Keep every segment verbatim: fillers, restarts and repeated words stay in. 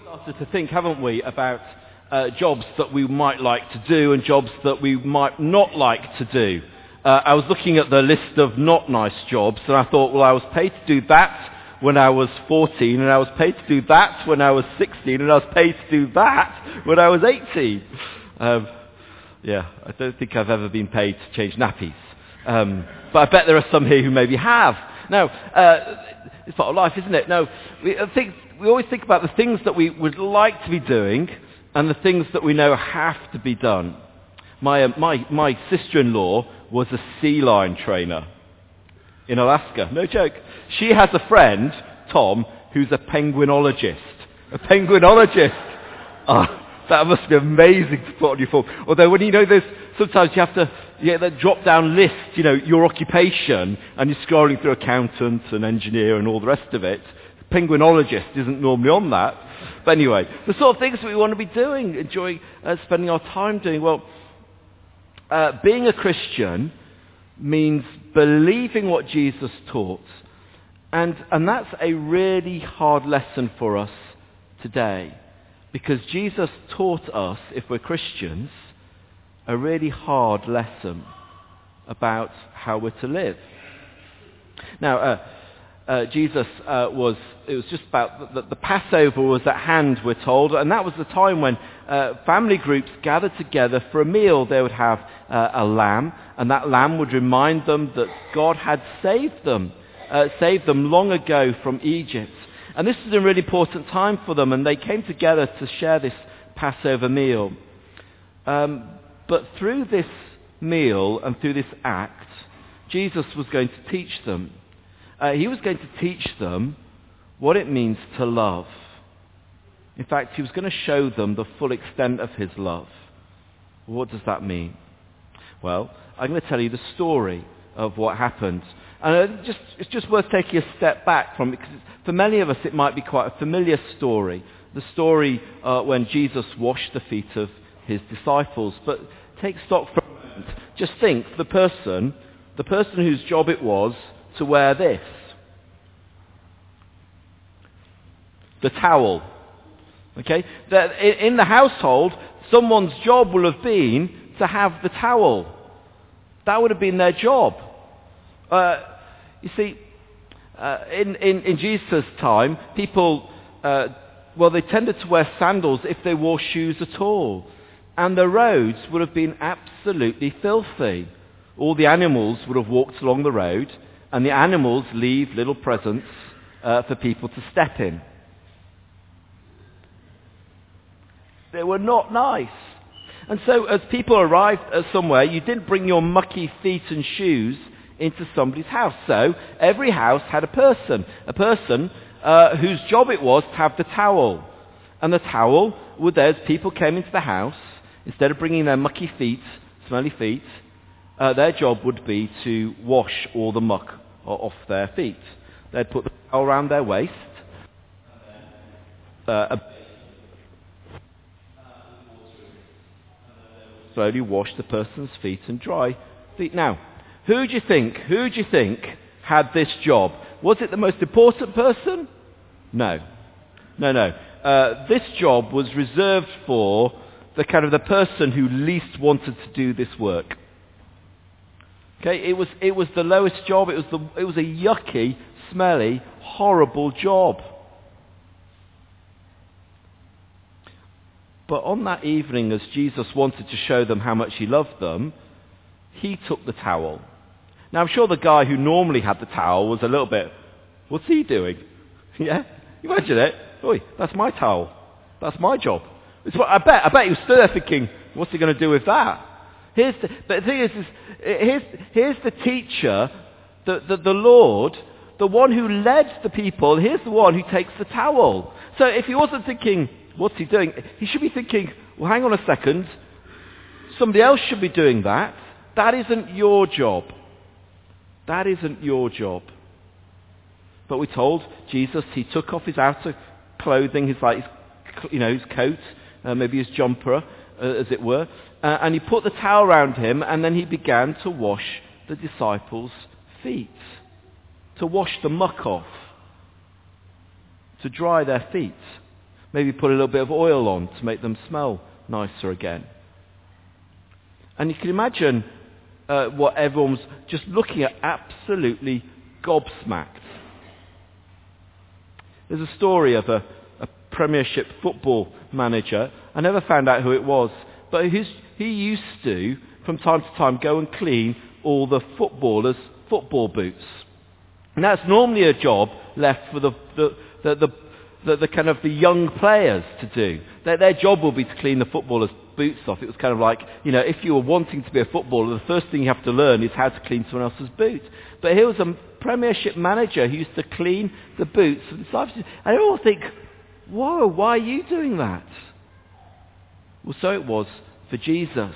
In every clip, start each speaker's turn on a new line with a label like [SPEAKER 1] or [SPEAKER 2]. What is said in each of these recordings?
[SPEAKER 1] started to think, haven't we, about uh, jobs that we might like to do and jobs that we might not like to do. Uh, I was looking at the list of not nice jobs, and I thought, well, I was paid to do that when I was fourteen, and I was paid to do that when I was sixteen, and I was paid to do that when I was eighteen. Um, yeah, I don't think I've ever been paid to change nappies. Um, but I bet there are some here who maybe have. Now, uh, it's part of life, isn't it? No, we, I think, we always think about the things that we would like to be doing and the things that we know have to be done. My, uh, my, my sister-in-law was a sea lion trainer in Alaska. No joke. She has a friend, Tom, who's a penguinologist. A penguinologist. Oh, that must be amazing to put on your form. Although when you know there's, sometimes you have to get that drop-down list, you know, your occupation, and you're scrolling through accountant and engineer and all the rest of it. Penguinologist isn't normally on that. But anyway, the sort of things that we want to be doing, enjoying, uh, spending our time doing. Well, uh, being a Christian means believing what Jesus taught. And, and that's a really hard lesson for us today. Because Jesus taught us, if we're Christians, a really hard lesson about how we're to live. Now, uh, uh, Jesus uh, was, it was just about, the, the Passover was at hand, we're told, and that was the time when uh, family groups gathered together for a meal. They would have uh, a lamb, and that lamb would remind them that God had saved them, uh, saved them long ago from Egypt. And this was a really important time for them, and they came together to share this Passover meal. Um, but through this meal and through this act, Jesus was going to teach them. Uh, he was going to teach them what it means to love. In fact, he was going to show them the full extent of his love. What does that mean? Well, I'm going to tell you the story of what happened. And just, it's just worth taking a step back from it, because for many of us it might be quite a familiar story. The story uh, when Jesus washed the feet of his disciples. But take stock for a moment. Just think, the person, the person whose job it was to wear this. The towel. Okay? That in the household, someone's job will have been to have the towel. That would have been their job. Uh, you see, uh, in, in, in Jesus' time, people, uh, well, they tended to wear sandals if they wore shoes at all. And the roads would have been absolutely filthy. All the animals would have walked along the road, and the animals leave little presents uh, for people to step in. They were not nice. And so as people arrived at somewhere, you didn't bring your mucky feet and shoes into somebody's house. So every house had a person, a person uh, whose job it was to have the towel. And the towel would, as people came into the house, instead of bringing their mucky feet, smelly feet, uh, their job would be to wash all the muck off their feet. They'd put the towel around their waist, uh, a slowly wash the person's feet and dry feet. Now, who do you think, who do you think had this job? Was it the most important person? No. No, no. Uh, this job was reserved for the kind of the person who least wanted to do this work. Okay, it was, it was the lowest job. It was, the, it was a yucky, smelly, horrible job. But on that evening, as Jesus wanted to show them how much he loved them, he took the towel. Now, I'm sure the guy who normally had the towel was a little bit, what's he doing? Yeah? Imagine it. Oi, that's my towel. That's my job. It's what, I bet I bet he was still there thinking, what's he going to do with that? Here's the, but the thing is, is here's, here's the teacher, the, the, the Lord, the one who led the people. Here's the one who takes the towel. So if he wasn't thinking, what's he doing? He should be thinking, well, hang on a second. Somebody else should be doing that. That isn't your job. That isn't your job. But we're told Jesus, he took off his outer clothing, his like, his, you know, his coat, uh, maybe his jumper, uh, as it were, uh, and he put the towel around him, and then he began to wash the disciples' feet, to wash the muck off, to dry their feet. maybe put a little bit of oil on to make them smell nicer again. And you can imagine uh, what everyone was just looking at, absolutely gobsmacked. There's a story of a, a Premiership football manager. I never found out who it was, but his, he used to, from time to time, go and clean all the footballers' football boots. And that's normally a job left for the the, the, the, the, the kind of the young players to do. Their, their job will be to clean the footballers' boots off. It was kind of like, you know, if you were wanting to be a footballer, the first thing you have to learn is how to clean someone else's boot. But here was a Premiership manager who used to clean the boots of the disciples. And they all think, whoa, why are you doing that? Well, so it was for Jesus.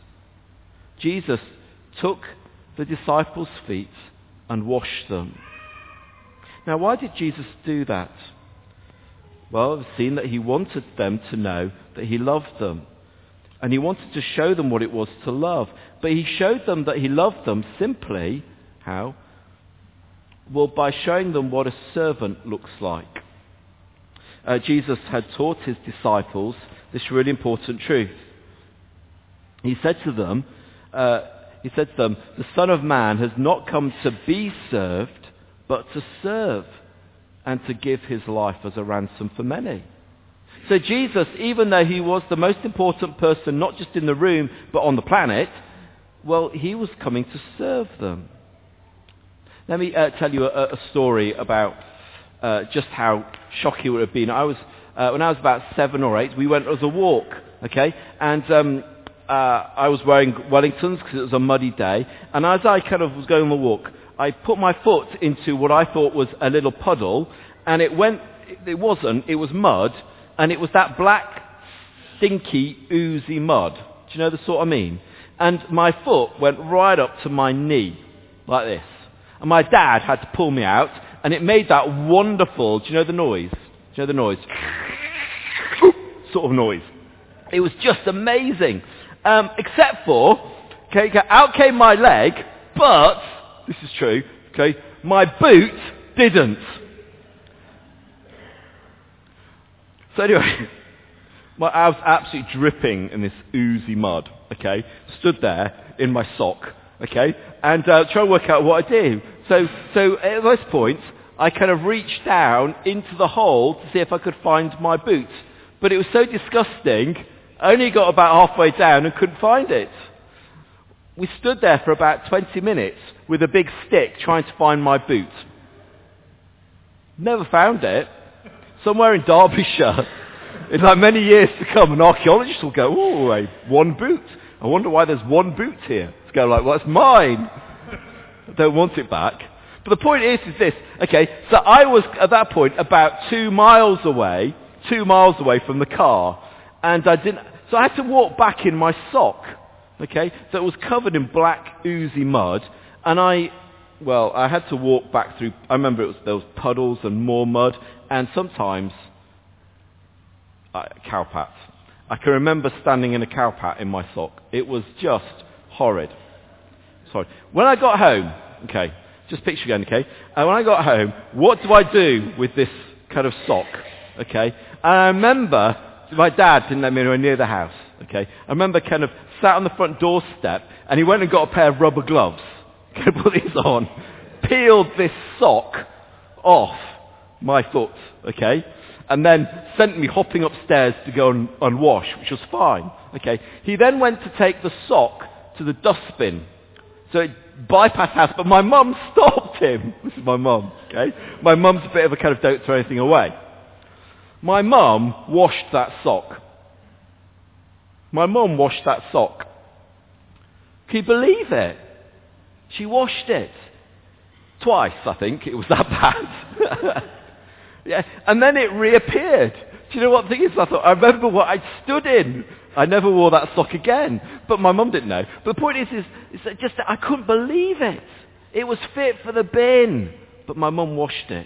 [SPEAKER 1] Jesus took the disciples' feet and washed them. Now, why did Jesus do that? Well, we've seen that he wanted them to know that he loved them. And he wanted to show them what it was to love. But he showed them that he loved them simply, how? Well, by showing them what a servant looks like. Uh, Jesus had taught his disciples this really important truth. He said to them, uh, he said to them, the Son of Man has not come to be served, but to serve, and to give his life as a ransom for many. So Jesus, even though he was the most important person, not just in the room, but on the planet, well, he was coming to serve them. Let me uh, tell you a, a story about uh, just how shocking it would have been. I was, uh, when I was about seven or eight, we went as a walk, okay? And um, uh, I was wearing Wellingtons because it was a muddy day. And as I kind of was going on the walk, I put my foot into what I thought was a little puddle, and it went, it wasn't, it was mud, and it was that black, stinky, oozy mud. Do you know the sort I mean? And my foot went right up to my knee, like this. And my dad had to pull me out, and it made that wonderful, do you know the noise? Do you know the noise? Sort of noise. It was just amazing. Um, except for, okay, out came my leg, but, this is true, okay, my boot didn't. So anyway, my, I was absolutely dripping in this oozy mud, okay, stood there in my sock, okay, and uh, trying to work out what I do. So, so at this point, I kind of reached down into the hole to see if I could find my boot. But it was so disgusting, I only got about halfway down and couldn't find it. We stood there for about twenty minutes with a big stick trying to find my boot. Never found it. Somewhere in Derbyshire, in like many years to come, an archaeologist will go, oh, a one boot. I wonder why there's one boot here. To go like, well, it's mine. I don't want it back. But the point is, is this. Okay, so I was, at that point, about two miles away, two miles away from the car. And I didn't, so I had to walk back in my sock. Okay, so it was covered in black, oozy mud. And I, well, I had to walk back through, I remember it was, there was puddles and more mud. And sometimes, uh, cowpats. I can remember standing in a cowpat in my sock. It was just horrid. Sorry. When I got home, okay, just picture again, okay? And when I got home, what do I do with this kind of sock, okay? And I remember, my dad didn't let me anywhere near the house, okay? I remember kind of sat on the front doorstep, and he went and got a pair of rubber gloves. Okay, put these on. Peeled this sock off my foot, okay? And then sent me hopping upstairs to go and, and wash, which was fine, okay? He then went to take the sock to the dustbin. So it bypassed house, but my mum stopped him. This is my mum, okay? My mum's a bit of a kind of don't throw anything away. My mum washed that sock. My mum washed that sock. Can you believe it? She washed it. Twice, I think. It was that bad. Yeah, and then it reappeared. Do you know what the thing is? I thought, I remember what I'd stood in. I never wore that sock again. But my mum didn't know. But the point is, is, is that just that I couldn't believe it. It was fit for the bin. But my mum washed it.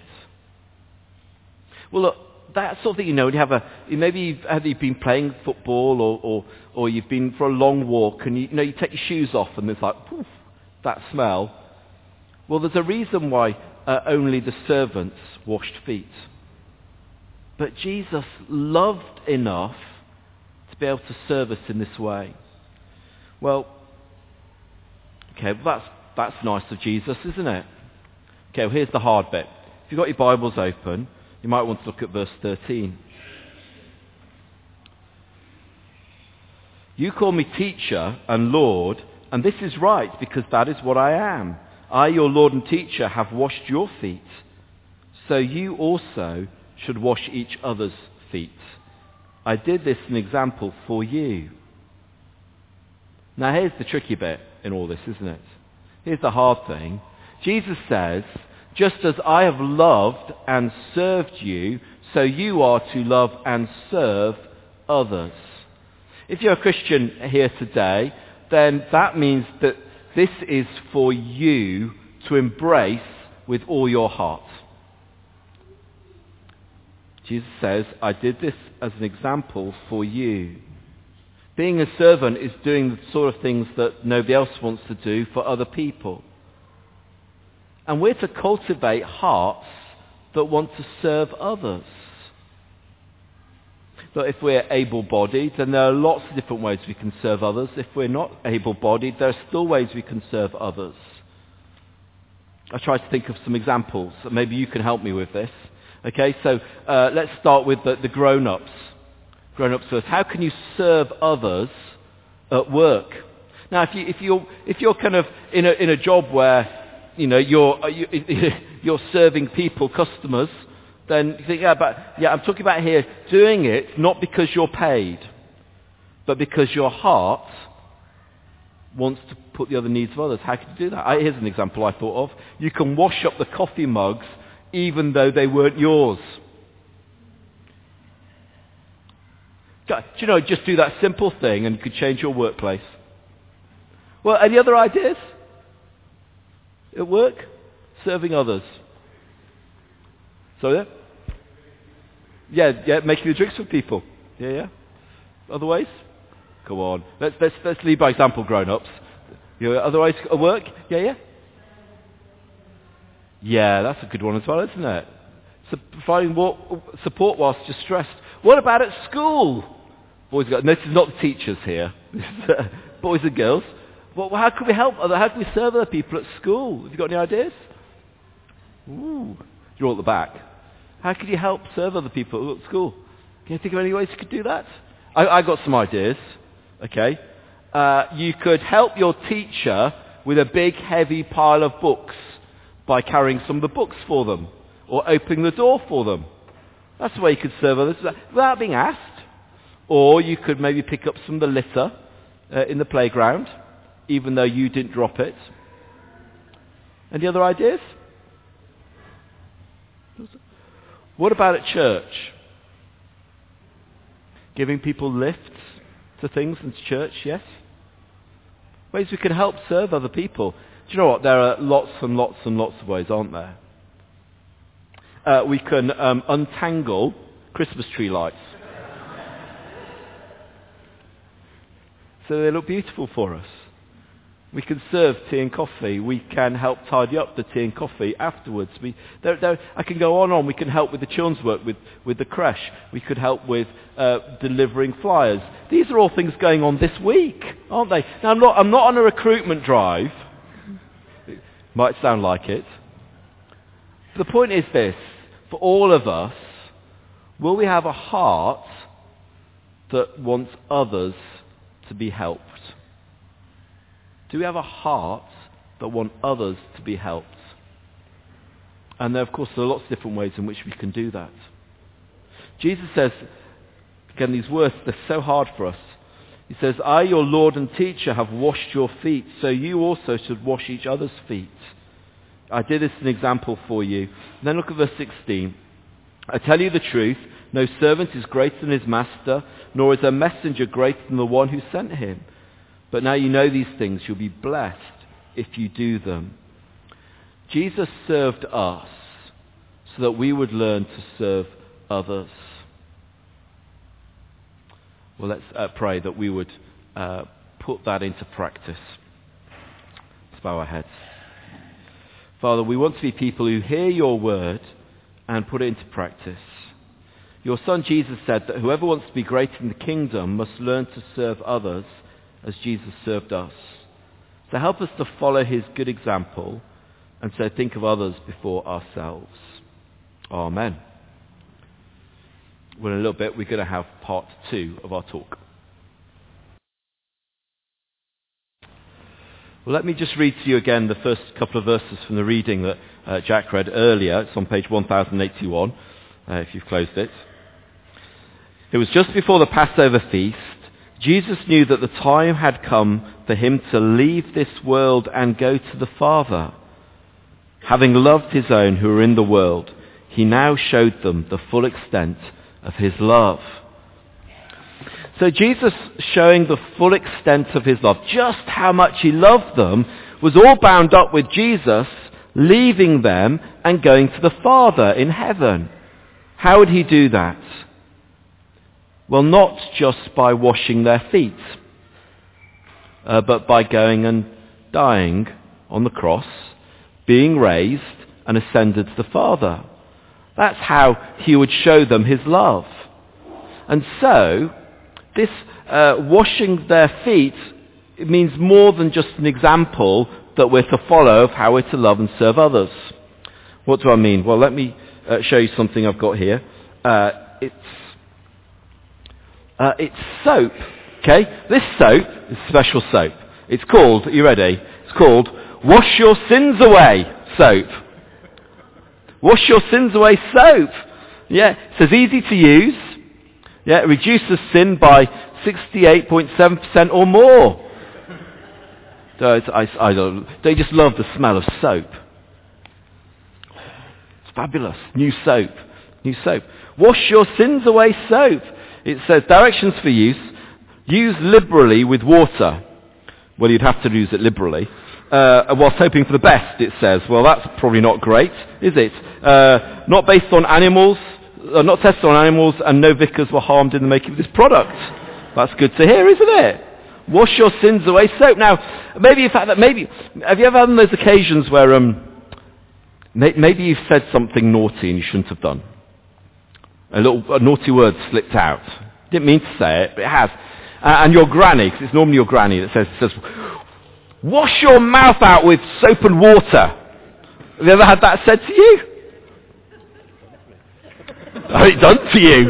[SPEAKER 1] Well, look, that sort of thing, you know, when you have a, maybe you've, have you been playing football or, or, or you've been for a long walk and you, you know, you take your shoes off and there's like, poof, that smell. Well, there's a reason why uh, only the servants washed feet. But Jesus loved enough to be able to serve us in this way. Well, okay, well that's, that's nice of Jesus, isn't it? Okay, well here's the hard bit. If you've got your Bibles open, you might want to look at verse thirteen. You call me teacher and Lord, and this is right, because that is what I am. I, your Lord and teacher, have washed your feet, so you also should wash each other's feet. I did this as an example for you. Now here's the tricky bit in all this, isn't it? Here's the hard thing. Jesus says, just as I have loved and served you, so you are to love and serve others. If you're a Christian here today, then that means that this is for you to embrace with all your heart. Jesus says, I did this as an example for you. Being a servant is doing the sort of things that nobody else wants to do for other people. And we're to cultivate hearts that want to serve others. So if we're able-bodied, then there are lots of different ways we can serve others. If we're not able-bodied, there are still ways we can serve others. I tried to think of some examples. Maybe you can help me with this. Okay, so uh, let's start with the, the grown-ups. Grown-ups first. How can you serve others at work? Now, if you if you're if you're kind of in a in a job where you know you're you, you're serving people, customers, then you think, yeah, but yeah, I'm talking about here doing it not because you're paid, but because your heart wants to put the other needs of others. How can you do that? I, here's an example I thought of. You can wash up the coffee mugs even though they weren't yours. Do you know, just do that simple thing and you could change your workplace. Well, any other ideas? At work? Serving others. So yeah? Yeah, yeah, making the drinks for people. Yeah, yeah. Other ways? Come on. Let's let's let's lead by example, grown-ups. You know, other ways at work? Yeah, yeah. Yeah, that's a good one as well, isn't it? So providing more support whilst distressed. What about at school? Boys and girls. This is not the teachers here. This is, uh, boys and girls. Well, how can we help other? How can we serve other people at school? Have you got any ideas? Ooh, you're all at the back. How can you help serve other people at school? Can you think of any ways you could do that? I, I got some ideas. Okay, uh, you could help your teacher with a big, heavy pile of books by carrying some of the books for them, or opening the door for them. That's the way you could serve others without being asked. Or you could maybe pick up some of the litter uh, in the playground, even though you didn't drop it. Any other ideas? What about at church? Giving people lifts to things in church, yes? Ways we can help serve other people. Do you know what? There are lots and lots and lots of ways, aren't there? Uh, we can um, untangle Christmas tree lights. So they look beautiful for us. We can serve tea and coffee. We can help tidy up the tea and coffee afterwards. We, there, there, I can go on and on. We can help with the children's work, with, with the creche. We could help with uh, delivering flyers. These are all things going on this week, aren't they? Now, I'm not, I'm not on a recruitment drive. It might sound like it. The point is this. For all of us, will we have a heart that wants others to be helped? Do we have a heart that want others to be helped? And there, of course, there are lots of different ways in which we can do that. Jesus says, again, these words, they're so hard for us. He says, I, your Lord and teacher, have washed your feet, so you also should wash each other's feet. I did this as an example for you. And then look at verse sixteen. I tell you the truth, no servant is greater than his master, nor is a messenger greater than the one who sent him. But now you know these things, you'll be blessed if you do them. Jesus served us so that we would learn to serve others. Well, let's uh, pray that we would uh, put that into practice. Let's bow our heads. Father, we want to be people who hear your word and put it into practice. Your son Jesus said that whoever wants to be great in the kingdom must learn to serve others as Jesus served us. So help us to follow his good example and so think of others before ourselves. Amen. Well, in a little bit, we're going to have part two of our talk. Well, let me just read to you again the first couple of verses from the reading that uh, Jack read earlier. It's on page one thousand eighty-one, uh, if you've closed it. It was just before the Passover feast. Jesus knew that the time had come for him to leave this world and go to the Father. Having loved his own who were in the world, he now showed them the full extent of his love. So Jesus showing the full extent of his love, just how much he loved them, was all bound up with Jesus leaving them and going to the Father in heaven. How would he do that? Well, not just by washing their feet, uh, but by going and dying on the cross, being raised and ascended to the Father. That's how he would show them his love. And so, this uh, washing their feet, it means more than just an example that we're to follow of how we're to love and serve others. What do I mean? Well, let me uh, show you something I've got here. Uh, it's Uh, it's soap, okay? This soap is special soap. It's called, are you ready? It's called Wash Your Sins Away soap. Wash Your Sins Away soap. Yeah, it says easy to use. Yeah, it reduces sin by sixty-eight point seven percent or more. So it's, I, I don't, they just love the smell of soap. It's fabulous. New soap. New soap. Wash Your Sins Away soap. It says, directions for use, use liberally with water. Well, you'd have to use it liberally. Uh, whilst hoping for the best, it says. Well, that's probably not great, is it? Uh, not based on animals, uh, not tested on animals, and no vicars were harmed in the making of this product. That's good to hear, isn't it? Wash your sins away soap. Now, maybe in fact that maybe, have you ever had those occasions where um, may, maybe you've said something naughty and you shouldn't have done? A little a naughty word slipped out. Didn't mean to say it, but it has. Uh, and your granny, because it's normally your granny that says, says, wash your mouth out with soap and water. Have you ever had that said to you? Have it done to you?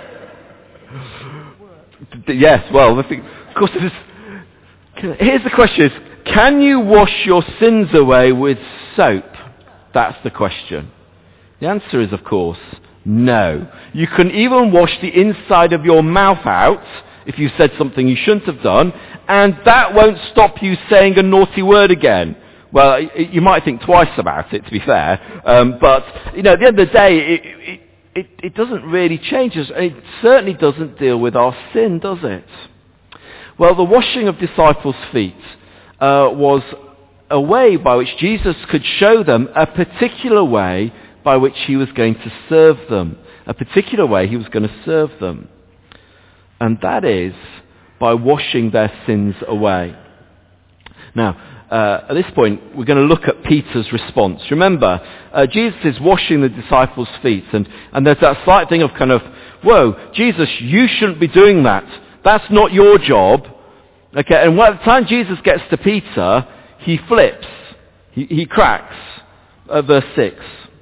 [SPEAKER 1] Yes, well, the thing, of course, it is, here's the question is, can you wash your sins away with soap? That's the question. The answer is, of course, no. You can even wash the inside of your mouth out if you said something you shouldn't have done, and that won't stop you saying a naughty word again. Well, you might think twice about it, to be fair, um, but, you know, at the end of the day, it, it, it, it doesn't really change us. It certainly doesn't deal with our sin, does it? Well, the washing of disciples' feet uh, was a way by which Jesus could show them a particular way by which he was going to serve them. A particular way he was going to serve them. And that is by washing their sins away. Now, uh, at this point, we're going to look at Peter's response. Remember, uh, Jesus is washing the disciples' feet, and, and there's that slight thing of kind of, whoa, Jesus, you shouldn't be doing that. That's not your job. Okay, and by the time Jesus gets to Peter, he flips. He, he cracks. Uh, verse six.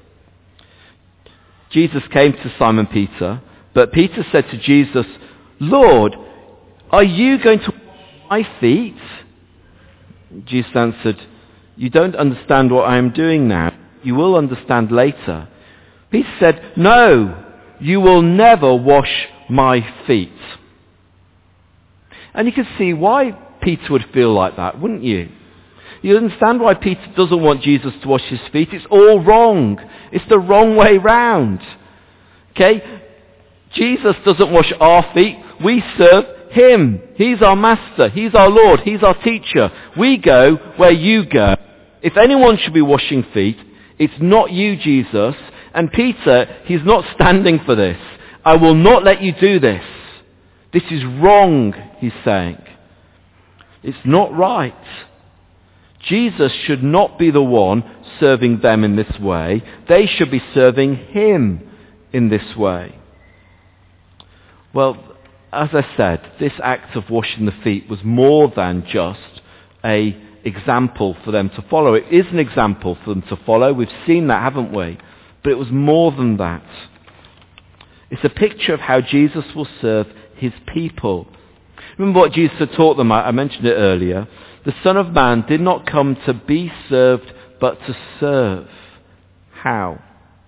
[SPEAKER 1] Jesus came to Simon Peter, but Peter said to Jesus, Lord, are you going to wash my feet? Jesus answered, you don't understand what I am doing now. You will understand later. Peter said, no, you will never wash my feet. And you can see why Peter would feel like that, wouldn't you? You understand why Peter doesn't want Jesus to wash his feet. It's all wrong. It's the wrong way round. Okay? Jesus doesn't wash our feet. We serve him. He's our master. He's our Lord. He's our teacher. We go where you go. If anyone should be washing feet, it's not you, Jesus. And Peter, he's not standing for this. I will not let you do this. This is wrong, he's saying. It's not right. Jesus should not be the one serving them in this way. They should be serving him in this way. Well, as I said, this act of washing the feet was more than just a example for them to follow. It is an example for them to follow. We've seen that, haven't we? But it was more than that. It's a picture of how Jesus will serve his people. Remember what Jesus had taught them? I mentioned it earlier. The Son of Man did not come to be served, but to serve. How?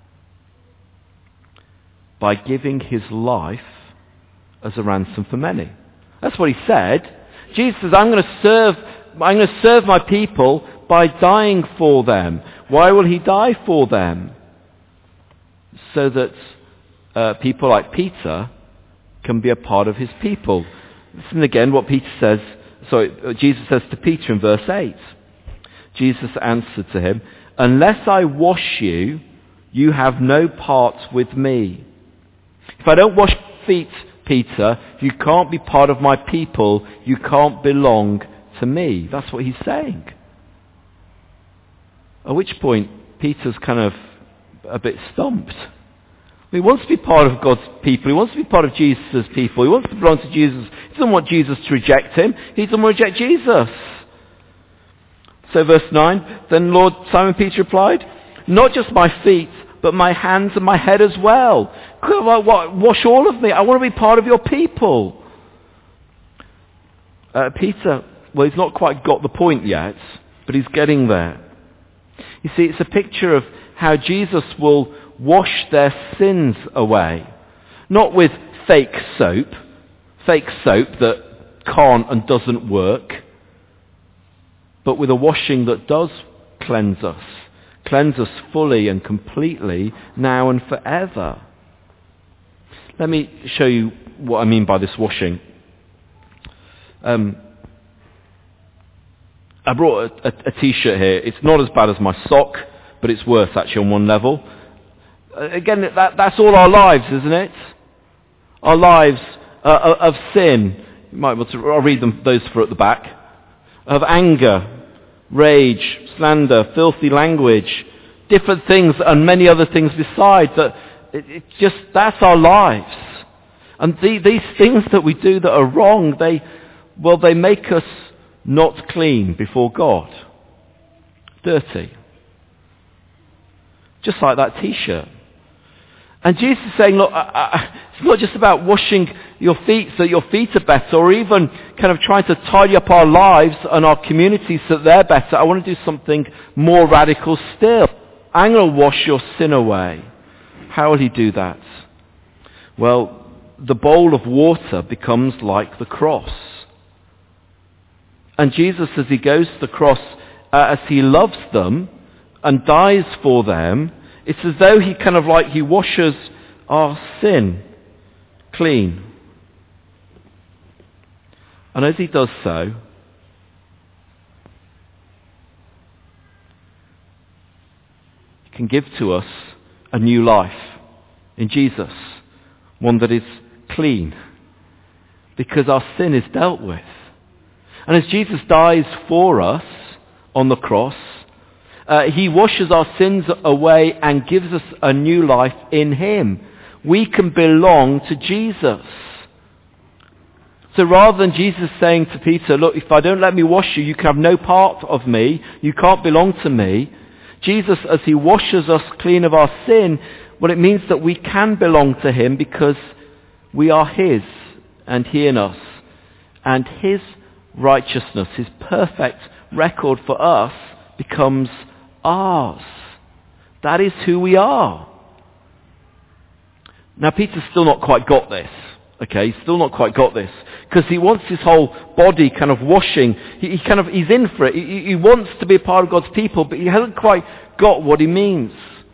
[SPEAKER 1] By giving his life as a ransom for many. That's what he said. Jesus says, I'm going to serve, I'm going to serve my people by dying for them. Why will he die for them? So that uh, people like Peter can be a part of his people. Listen again what Peter says, sorry, Jesus says to Peter in verse eight. Jesus answered to him, unless I wash you, you have no part with me. If I don't wash your feet, Peter, you can't be part of my people. You can't belong to me. That's what he's saying. At which point, Peter's kind of a bit stumped. He wants to be part of God's people. He wants to be part of Jesus' people. He wants to belong to Jesus. He doesn't want Jesus to reject him. He doesn't want to reject Jesus. So verse nine, then Lord Simon Peter replied, not just my feet, but my hands and my head as well. Wash all of me. I want to be part of your people. Uh, Peter, well, he's not quite got the point yet, but he's getting there. You see, it's a picture of how Jesus will wash their sins away. Not with fake soap, fake soap that can't and doesn't work, but with a washing that does cleanse us. Cleanse us fully and completely, now and forever. Let me show you what I mean by this washing. Um, I brought a, a, a t-shirt here. It's not as bad as my sock, but it's worse actually on one level. Uh, again, that, that's all our lives, isn't it? Our lives uh, of sin. You might be able to, I'll read them, those for at the back. Of anger, rage, slander, filthy language, different things and many other things beside. That it, it just, that's our lives. And the, these things that we do that are wrong, they, well, they make us not clean before God. Dirty. Just like that t-shirt. And Jesus is saying, look, I, I, it's not just about washing your feet so that your feet are better, or even kind of trying to tidy up our lives and our communities so that they're better. I want to do something more radical still. I'm going to wash your sin away. How will he do that? Well, the bowl of water becomes like the cross. And Jesus, as he goes to the cross, uh, as he loves them and dies for them, it's as though he kind of like, he washes our sin clean. And as he does so, he can give to us a new life in Jesus, one that is clean, because our sin is dealt with. And as Jesus dies for us on the cross, Uh, he washes our sins away and gives us a new life in him. We can belong to Jesus. So rather than Jesus saying to Peter, look, if I don't let me wash you, you can have no part of me, you can't belong to me, Jesus, as he washes us clean of our sin, well, it means that we can belong to him because we are his and he in us. And his righteousness, his perfect record for us, becomes ours. That is who we are. Now, Peter's still not quite got this. Okay, he's still not quite got this. Because he wants his whole body kind of washing. He, he kind of, he's in for it. He, he wants to be a part of God's people, but he hasn't quite got what he means.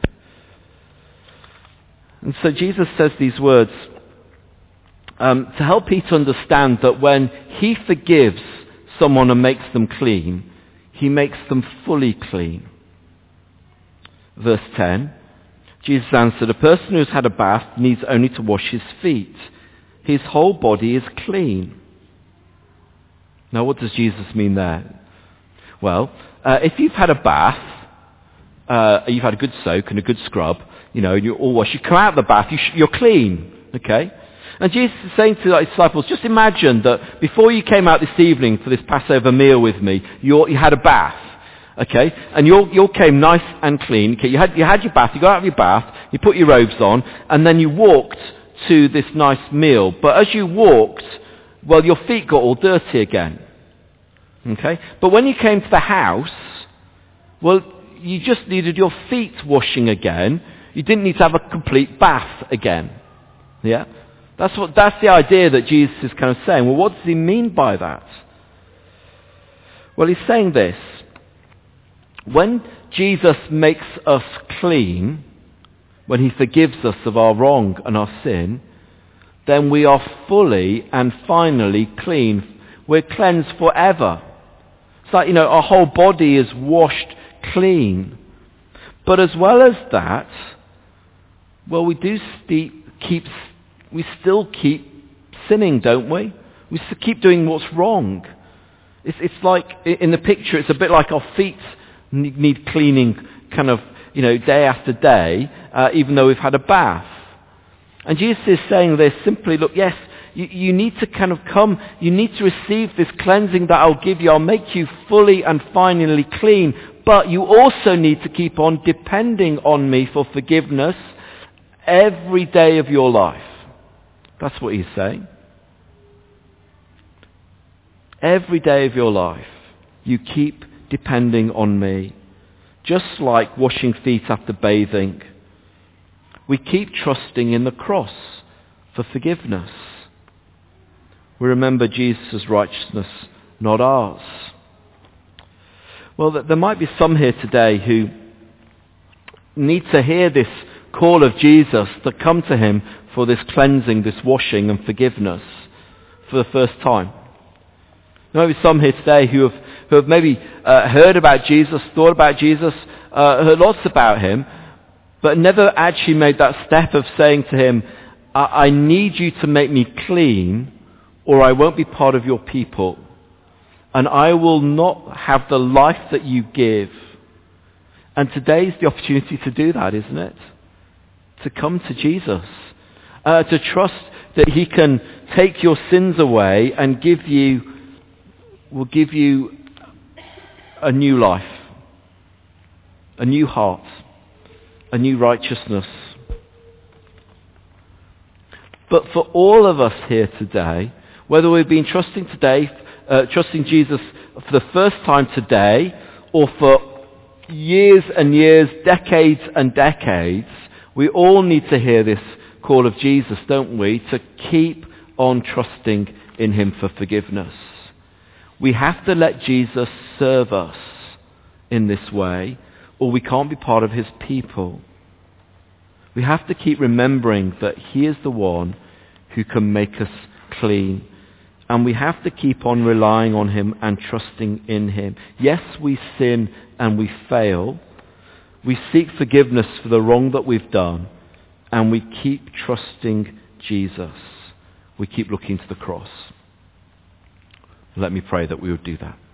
[SPEAKER 1] And so Jesus says these words um, to help Peter understand that when he forgives someone and makes them clean, he makes them fully clean. Verse ten, Jesus answered, a person who has had a bath needs only to wash his feet. His whole body is clean. Now, what does Jesus mean there? Well, uh, if you've had a bath, uh, you've had a good soak and a good scrub, you know, and you're all washed, you come out of the bath, you sh- you're clean, okay? And Jesus is saying to his disciples, just imagine that before you came out this evening for this Passover meal with me, you you had a bath. Okay, and you all, you all came nice and clean. Okay, you had you had your bath. You got out of your bath. You put your robes on, and then you walked to this nice meal. But as you walked, well, your feet got all dirty again. Okay, but when you came to the house, well, you just needed your feet washing again. You didn't need to have a complete bath again. Yeah, that's what that's the idea that Jesus is kind of saying. Well, what does he mean by that? Well, he's saying this. When Jesus makes us clean, when he forgives us of our wrong and our sin, then we are fully and finally clean. We're cleansed forever. It's like, you know, our whole body is washed clean. But as well as that, well, we do steep, keep, we still keep sinning, don't we? We still keep doing what's wrong. It's, it's like, in the picture, it's a bit like our feet need cleaning kind of, you know, day after day, uh, even though we've had a bath. And Jesus is saying this simply, look, yes, you, you need to kind of come, you need to receive this cleansing that I'll give you. I'll make you fully and finally clean. But you also need to keep on depending on me for forgiveness every day of your life. That's what he's saying. Every day of your life, you keep depending on me. Just like washing feet after bathing, we keep trusting in the cross for forgiveness. We remember Jesus' righteousness, not ours. Well, there might be some here today who need to hear this call of Jesus to come to him for this cleansing, this washing and forgiveness for the first time. There might be some here today who have, who have maybe uh, heard about Jesus, thought about Jesus, uh, heard lots about him, but never actually made that step of saying to him, I, I need you to make me clean, or I won't be part of your people. And I will not have the life that you give. And today's the opportunity to do that, isn't it? To come to Jesus. Uh, to trust that he can take your sins away and give you, will give you a new life. A new heart. A new righteousness. But for all of us here today, whether we've been trusting today, uh, trusting Jesus for the first time today, or for years and years, decades and decades, we all need to hear this call of Jesus, don't we? To keep on trusting in him for forgiveness. We have to let Jesus serve us in this way, or we can't be part of his people. We have to keep remembering that he is the one who can make us clean. And we have to keep on relying on him and trusting in him. Yes, we sin and we fail. We seek forgiveness for the wrong that we've done. And we keep trusting Jesus. We keep looking to the cross. Let me pray that we would do that.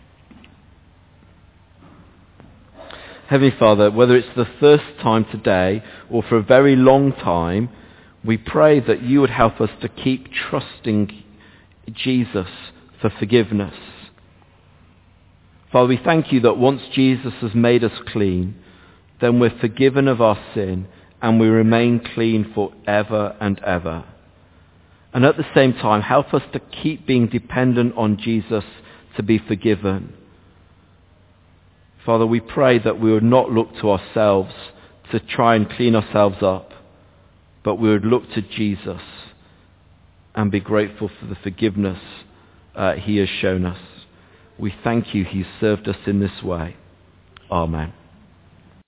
[SPEAKER 1] Heavenly Father, whether it's the first time today or for a very long time, we pray that you would help us to keep trusting Jesus for forgiveness. Father, we thank you that once Jesus has made us clean, then we're forgiven of our sin and we remain clean forever and ever. And at the same time, help us to keep being dependent on Jesus to be forgiven. Father, we pray that we would not look to ourselves to try and clean ourselves up, but we would look to Jesus and be grateful for the forgiveness uh, he has shown us. We thank you he's served us in this way. Amen.